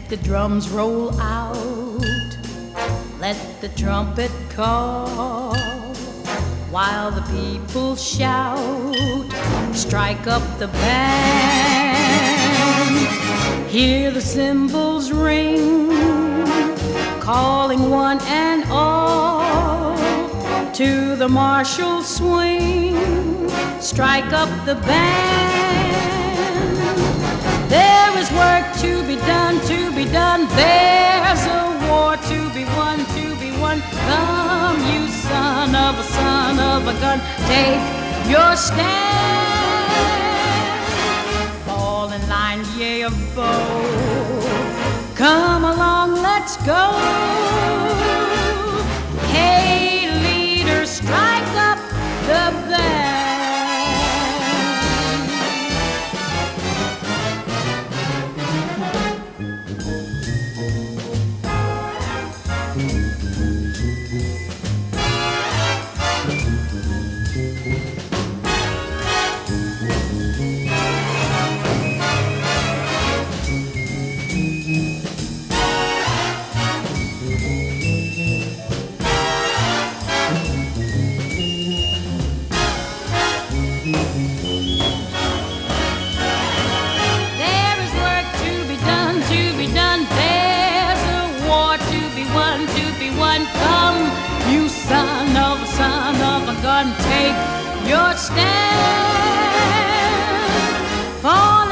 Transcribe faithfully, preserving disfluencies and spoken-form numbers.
the drums roll out, let the trumpet call, while the people shout, strike up the band. Hear the cymbals ring, calling one and all to the martial swing, strike up the band. There is work to be done, to be done. There's a war to be won, to be won. Come, you son of a son of a gun, take your stand. Fall in line, yea, a bow. Come along, let's go. Hey, leader, strike up the band. There is work to be done, to be done. There's a war to be won, to be won. Come, you son of a son of a gun, take your stand. Fall